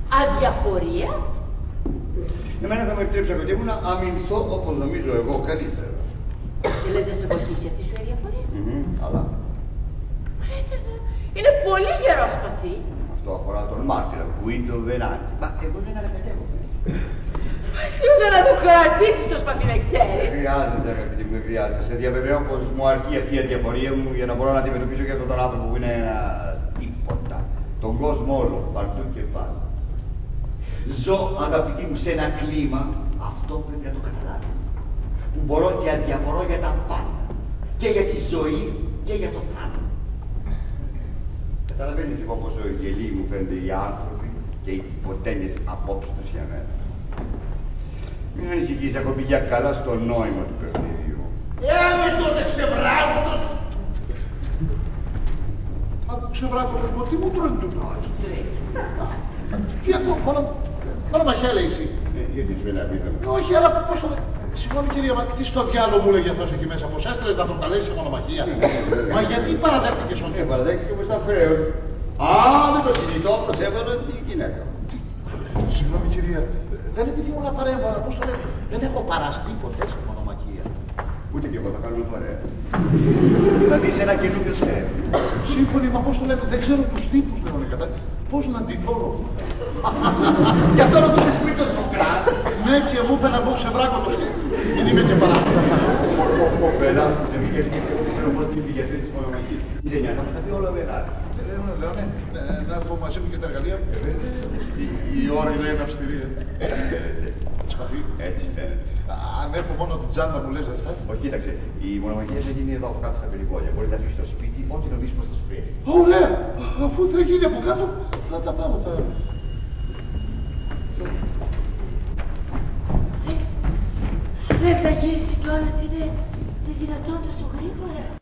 Αδιαφορία. Εμένα θα με επιτρέψει αγαπητέ μου να αμυνθώ όπως νομίζω εγώ καλύτερα. Και λες να σε βοηθήσει αυτή σου η αδιαφορία. Αλλά. Είναι πολύ γερόσπαθη. Αυτό αφορά τον μάρτυρα Γκουίντο Βενάτσι. Μα εγώ δεν ανακατεύομαι. Εσύ ούτε να το κρατήσεις το σπαθί να ξέρεις. Δεν χρειάζεται αγαπητή μου, δεν χρειάζεται. Σε διαβεβαιώ πως μου αρκεί αυτή η αδιαφορία μου για να μπορώ να αντιμετωπίσω και αυτόν τον άνθρωπο που είναι ένα τίποτα. Τον κόσμο όλο, παντού και πάνω. Ζω αγαπητή μου σε ένα κλίμα, αυτό πρέπει να το καταλάβεις, που μπορώ και αδιαφορώ για τα πάντα. Και για τη ζωή και για το θάνατο. Καταλαβαίνεις λοιπόν πόσο γελοί μου φαίνονται οι άνθρωποι και οι τυποτένιες απόψεις τους για μένα. Μην ανησυχείς, έχω πει για καλά στο νόημα του παιχνιδιού. Έλα τότε ξεβράκωτος! Μα ξεβράκωτος, τι μου τρώνε του νόημα. Τι αυτό, μόνο μαχαία λέει εσύ. Γιατί σου είναι απίθανο. Όχι, αλλά πώς το λέει. Συγγνώμη κυρία, μα τι στο διάλογο μου λέγε αυτός εκεί μέσα, πως έστελες να τον καλέσει σε μονομαχία. Μα γιατί παραδέχτηκες ότι. Παραδέχτηκε πως ήταν χρέο. Α, δεν το συζητώ, προσέβαλα τη γυναίκα. Συγγνώμη κυρία, δεν επιθυμώ να παρέμβω, πώς το λέτε. Δεν έχω παραστεί ποτέ σε μονομαχία. Ούτε κι εγώ θα κάνουμε παρέα. Δηλαδή σε ένα καινούριο σφαίρο. Σύμφωνοι, μα πώς το λέτε, δεν ξέρω τους τύπους λέγονται κατά. Πώς να ντυθώ. Γι' αυτό ρωτούσες πριν τον Σοκράτη. Ναι, και μου είπε να μπω σε βράκωτος και δεν είμαι και παράδειγμα. Ο πελάτης μου δεν πήγε και ξέρω πώς την πήγε αυτή της μονομαχίας. Η Ζενιά θα μας τα πει όλα μεγάλα. Λέω ναι, να έρθω μαζί μου και τα εργαλεία. Η ώρα είναι αυστηρή. Σπαθί. Έτσι φαίνεται. Αν έχω μόνο την τσάντα μου λες δεν θα. Όχι, κοίταξε, η μονομαχία θα γίνει εδώ από κάτω στα περιβόλια. Μπορείς να αφήσεις στο σπίτι, ό,τι νομίζεις πως θα σου φέρει. Ωραία, αφού θα γίνει από κάτω, θα τα πάω. Δεν θα γυρίσει κιόλας, είναι δυνατόν τόσο γρήγορα.